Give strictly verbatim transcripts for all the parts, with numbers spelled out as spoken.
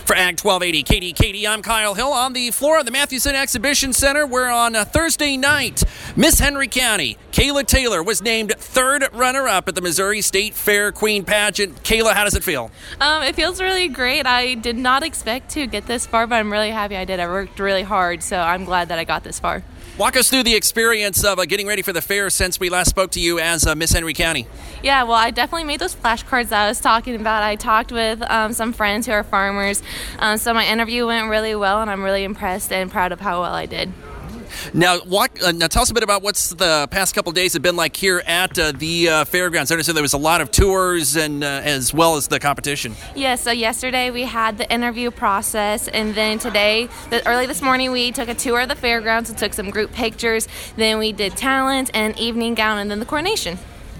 For Ag twelve eighty K D K D, I'm Kyle Hill on the floor of the Mathewson Exhibition Center, where on a Thursday night, Miss Henry County, Kayla Taylor, was named third runner-up at the Missouri State Fair Queen Pageant. Kayla, how does it feel? Um, it feels really great. I did not expect to get this far, but I'm really happy I did. I worked really hard, so I'm glad that I got this far. Walk us through the experience of uh, getting ready for the fair since we last spoke to you as uh, Miss Henry County. Yeah, well, I definitely made those flashcards that I was talking about. I talked with um, some friends who are farmers, um, so my interview went really well, and I'm really impressed and proud of how well I did. Now, walk, uh, now tell us a bit about what's the past couple of days have been like here at uh, the uh, fairgrounds. I understand there was a lot of tours and uh, as well as the competition. Yeah, so yesterday we had the interview process, and then today, the, early this morning, we took a tour of the fairgrounds and took some group pictures. Then we did talent and evening gown, and then the coronation.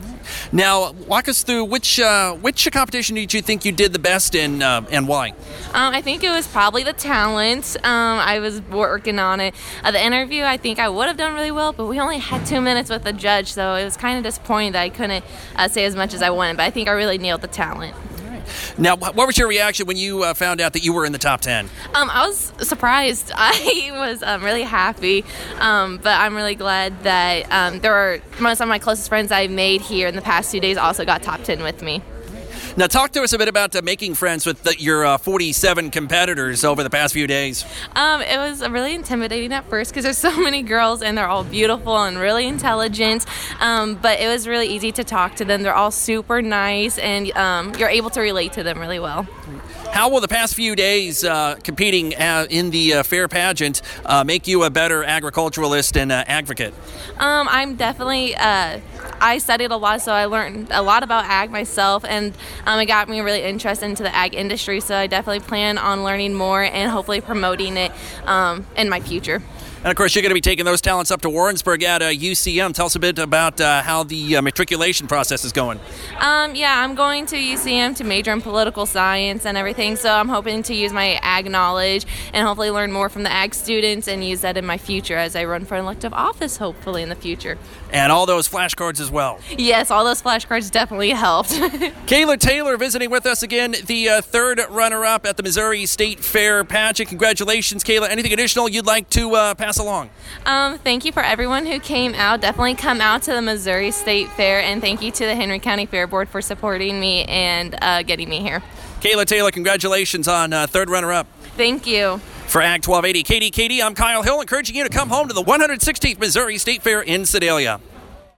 Now, walk us through which uh, which competition did you think you did the best in, uh, and why? Um, I think it was probably the talent. Um, I was working on it. Uh, the interview, I think I would have done really well, but we only had two minutes with the judge, so it was kind of disappointing that I couldn't uh, say as much as I wanted, but I think I really nailed the talent. Now, what was your reaction when you uh, found out that you were in the top ten? Um, I was surprised. I was um, really happy, um, but I'm really glad that um, there were most of my closest friends I've made here in the past two days also got top ten with me. Now, talk to us a bit about uh, making friends with the, your uh, forty-seven competitors over the past few days. Um, it was really intimidating at first because there's so many girls and they're all beautiful and really intelligent, um, but it was really easy to talk to them. They're all super nice, and um, you're able to relate to them really well. How will the past few days uh, competing uh, in the uh, fair pageant uh, make you a better agriculturalist and uh, advocate? Um, I'm definitely, uh, I studied a lot, so I learned a lot about ag myself, and um, it got me really interested into the ag industry, so I definitely plan on learning more and hopefully promoting it um, in my future. And, of course, you're going to be taking those talents up to Warrensburg at uh, U C M. Tell us a bit about uh, how the uh, matriculation process is going. Um, yeah, I'm going to U C M to major in political science and everything, so I'm hoping to use my ag knowledge and hopefully learn more from the ag students and use that in my future as I run for elective office, hopefully, in the future. And all those flashcards as well. Yes, all those flashcards definitely helped. Kayla Taylor visiting with us again, the uh, third runner-up at the Missouri State Fair Pageant. Congratulations, Kayla. Anything additional you'd like to uh, pass along? Um, thank you for everyone who came out. Definitely come out to the Missouri State Fair, and thank you to the Henry County Fair Board for supporting me and uh, getting me here. Kayla Taylor, congratulations on uh, third runner-up. Thank you. For Ag twelve eighty K D K D, I'm Kyle Hill, encouraging you to come home to the one hundred sixteenth Missouri State Fair in Sedalia.